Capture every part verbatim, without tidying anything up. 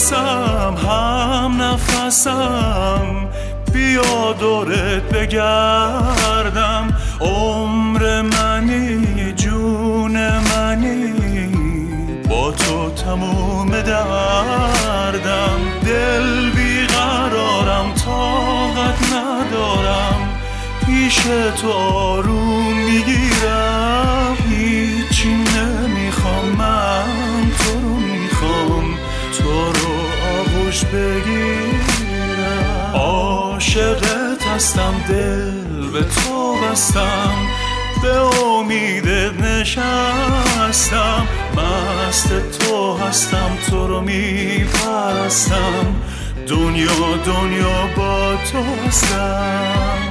نفسم هم نفسم، بیا دورت بگردم. عمر منی جون منی، با تو تموم دردم. دل بیقرارم طاقت ندارم، پیش تو آروم میگیرم. هیچی نمیخوام من تو رو میخوام، تو رو آغوش بگیرم. عاشقت هستم دل به تو بستم، به امیدت نشستم. مست تو هستم تو رو میپرستم، دنیا دنیا با تو هستم.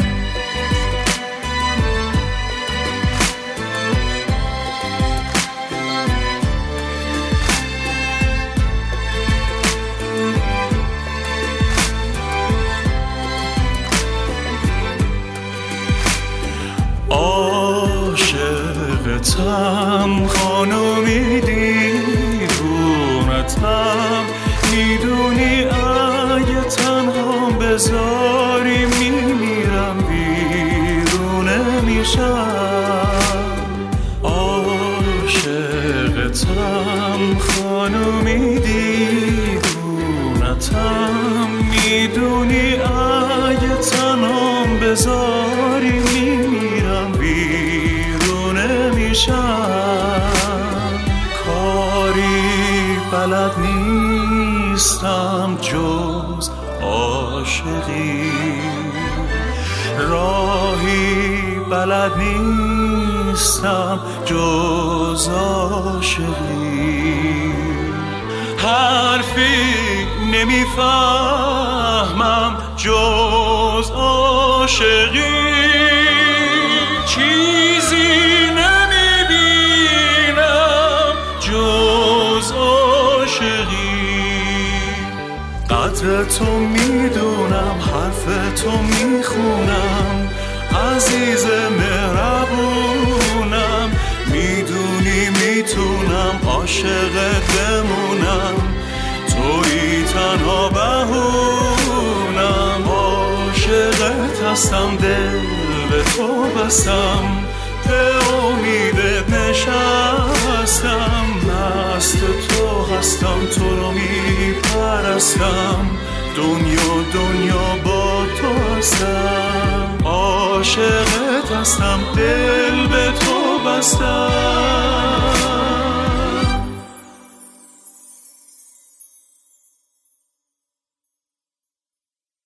عاشقتم خانومی دیوونتم، میدونی اگه تنها بذاری میمیرم بیرونه میشم. عاشقتم خانومی دیوونتم، میدونی اگه تنها بذاری میمیرم بیرونه میشم. کاری بلد نیستم جز عاشقی، راهی بلد نیستم جز عاشقی. حرفی نمیفهمم جز عاشقی، چیزی نمیبینم جز عاشقی. قدر تو میدونم، حرف تو میخونم، عزیز مهربونم. میدونی میتونم عاشقت بمونم، تویی تنها بهونم. عاشقت هستم دل به تو بستم، به امیدت نشستم. مست تو هستم تو رو میپرستم، دنیا دنیا با تو هستم. عاشقت هستم دل به تو بستم.